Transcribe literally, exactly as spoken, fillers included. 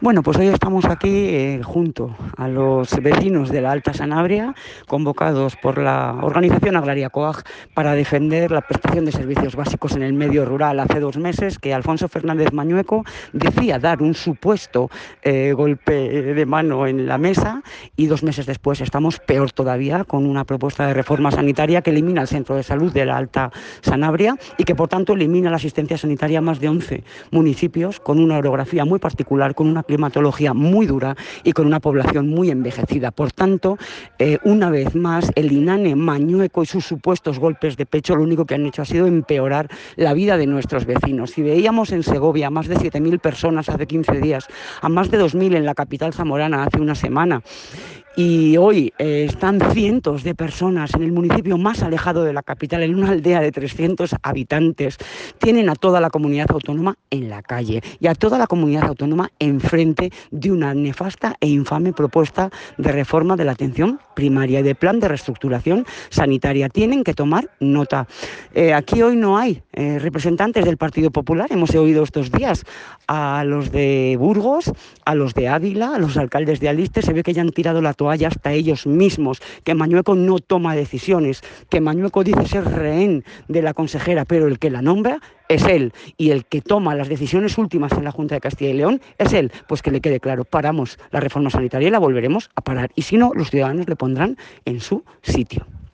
Bueno, pues hoy estamos aquí eh, junto a los vecinos de la Alta Sanabria, convocados por la Organización Agraria COAG para defender la prestación de servicios básicos en el medio rural. Hace dos meses que Alfonso Fernández Mañueco decía dar un supuesto eh, golpe de mano en la mesa y dos meses después estamos peor todavía, con una propuesta de reforma sanitaria que elimina el centro de salud de la Alta Sanabria y que por tanto elimina la asistencia sanitaria a más de once municipios, con una orografía muy particular, con una climatología muy dura y con una población muy envejecida. Por tanto, eh, una vez más, el INANE, Mañueco y sus supuestos golpes de pecho lo único que han hecho ha sido empeorar la vida de nuestros vecinos. Si veíamos en Segovia a más de siete mil personas hace quince días, a más de dos mil en la capital zamorana hace una semana, y hoy eh, están cientos de personas en el municipio más alejado de la capital, en una aldea de trescientos habitantes. Tienen a toda la comunidad autónoma en la calle y a toda la comunidad autónoma enfrente de una nefasta e infame propuesta de reforma de la atención primaria y de plan de reestructuración sanitaria. Tienen que tomar nota. Eh, aquí hoy no hay eh, representantes del Partido Popular. Hemos oído estos días a los de Burgos, a los de Ávila, a los alcaldes de Aliste. Se ve que ya han tirado la toalla hasta ellos mismos, que Mañueco no toma decisiones, que Mañueco dice ser rehén de la consejera, pero el que la nombra es él, y el que toma las decisiones últimas en la Junta de Castilla y León es él. Pues que le quede claro, paramos la reforma sanitaria y la volveremos a parar, y si no, los ciudadanos le pondrán en su sitio.